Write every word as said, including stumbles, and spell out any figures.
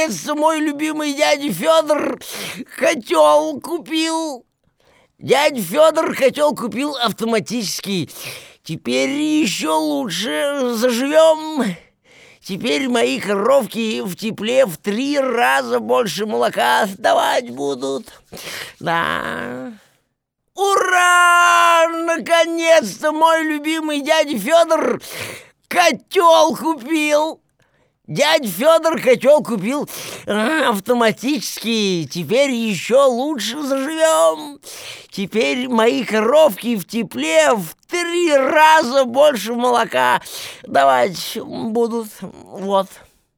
наконец-то мой любимый дядя Федор котел купил. Дядя Федор котел купил автоматический. Теперь еще лучше заживем. Теперь мои коровки в тепле в три раза больше молока давать будут. Да. Ура! Наконец-то мой любимый дядя Федор котел купил. Дядя Федор котел купил автоматически. Теперь еще лучше заживем. Теперь мои коровки в тепле в три раза больше молока давать будут. Вот.